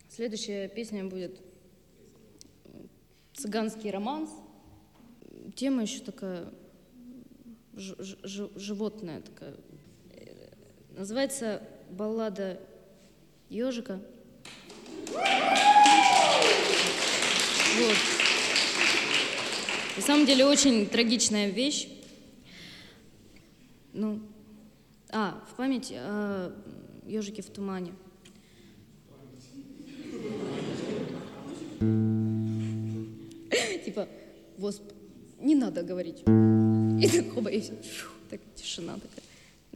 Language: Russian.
Следующая песня будет «Цыганский романс». Тема еще такая животная такая. Называется «Баллада ежика». Вот. На самом деле очень трагичная вещь. Ну, в память о ежике в тумане. Типа, восп, не надо говорить. И так, оба, и все. Так, тишина такая.